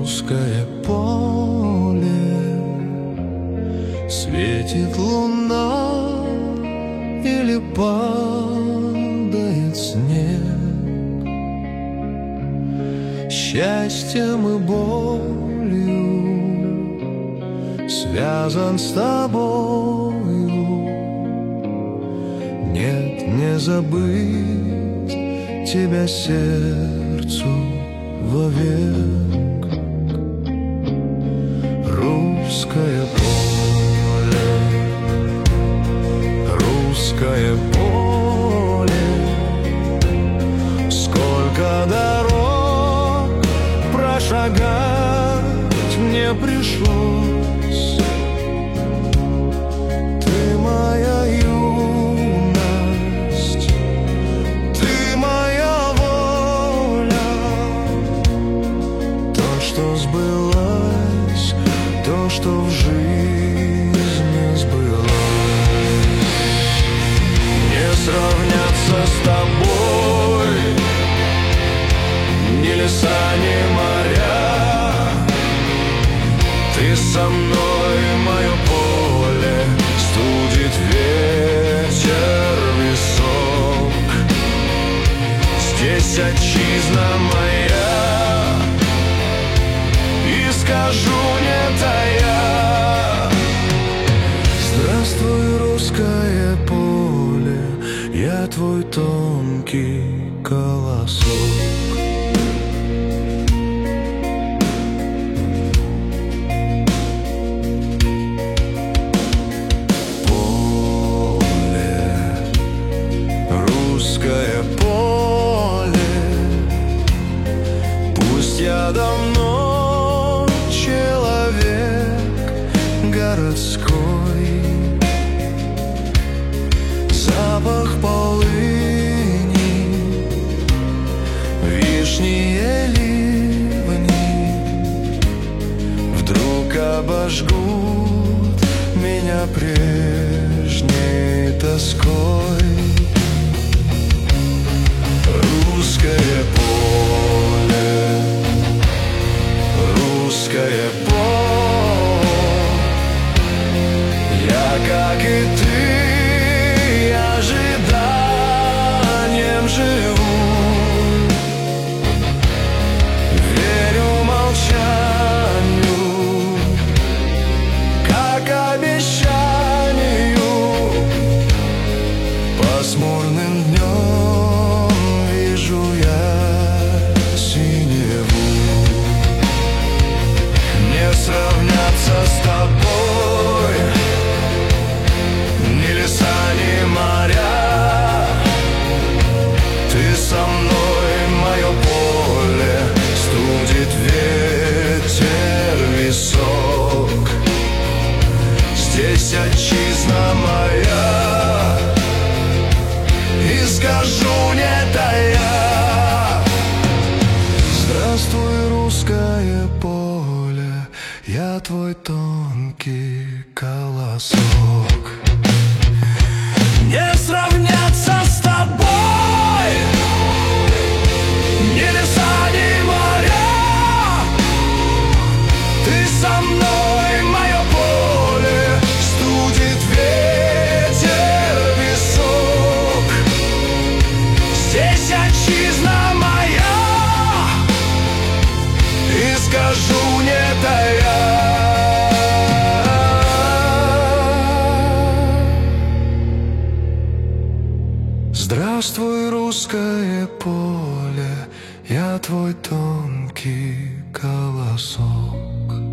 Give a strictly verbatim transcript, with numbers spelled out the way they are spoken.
русское поле, светит луна или падает снег. Счастьем и болью связан с тобою. Нет, не забыть тебя сердцу вовек. Русское поле, русское поле, сколько дорог прошагать мне пришлось. Ты моя юность, ты моя воля, то, что сбылось, то, что в жизни сбылось. Не сравняться с тобой ни леса, ни моря. Ты со мной, мое поле студит ветер висок. Здесь отчизна моя, и скажу не тая: здравствуй, русское поле, я твой тонкий колосок. Русское поле, пусть я давно человек городской, запах полыни, вишни и ливни вдруг обожгут меня прежней тоской. Русское поле, русское поле, я, как и ты, ожиданием живу. Верю молчанию, как обещанию. Пасмурным днем вижу я синеву. Не сравняться с тобой ни леса, ни моря. Ты со мной, мое поле студит ветер висок. Здесь отчизна моя, и скажу не тая: здравствуй, русское поле, я твой тонкий колосок. Не сравняться с тобой ни леса, ни моря. Ты со мной, мое поле студит ветер висок. Здесь отчизна моя, и скажу не тая: здравствуй, русское поле, я твой тонкий колосок.